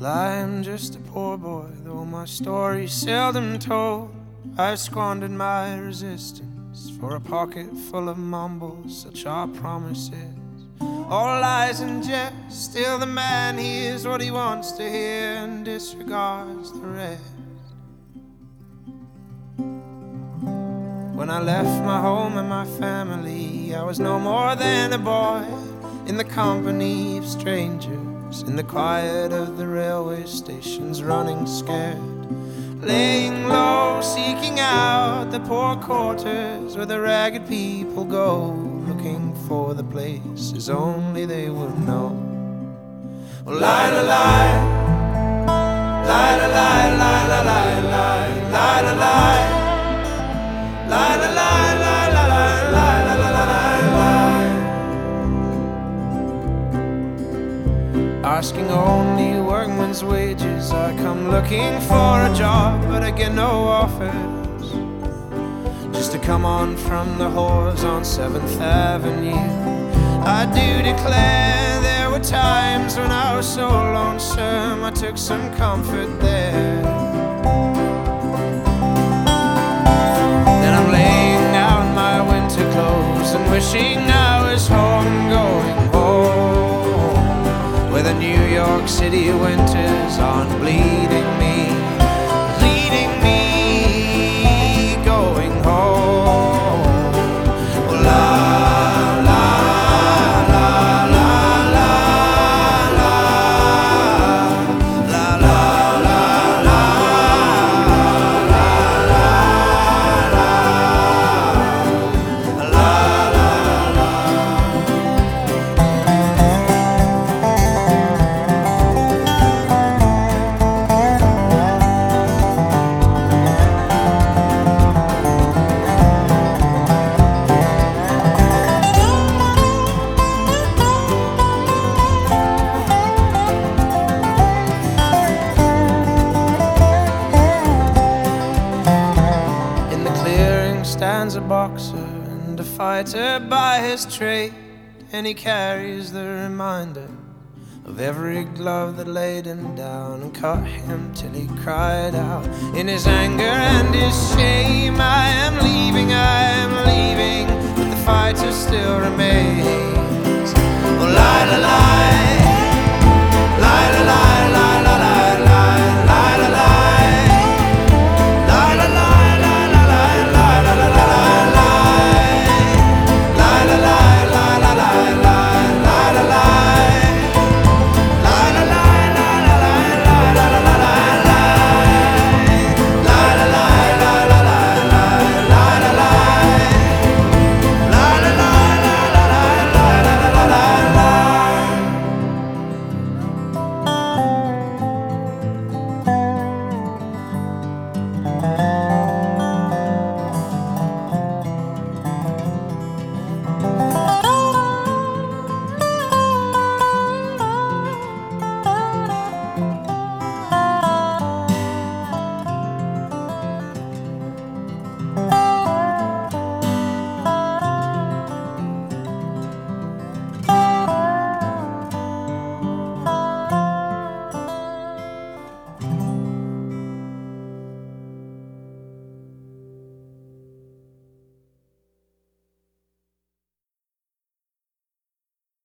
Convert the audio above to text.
I'm just a poor boy, though my story's seldom told. I squandered my resistance for a pocket full of mumbles. Such are promises, all lies and jest. Still the man hears what he wants to hear and disregards the rest. When I left my home and my family, I was no more than a boy in the company of strangers, in the quiet of the railway stations, running scared, laying low, seeking out the poor quarters where the ragged people go, looking for the places only they would know. Oh, lie, lie, lie, lie, lie, lie, lie, lie, lie, lie, lie, lie. La la la la la la la la la la la. Asking only workman's wages, I come looking for a job, but I get no offers. Just to come on from the whores on 7th Avenue. I do declare there were times when I was so lonesome, I took some comfort there. And wishing I was home, going home, where the New York City winters aren't bleeding me, going home. Oh, la la la la la la la la la la. Stands a boxer and a fighter by his trade, and he carries the reminder of every glove that laid him down and cut him till he cried out in his anger and his shame.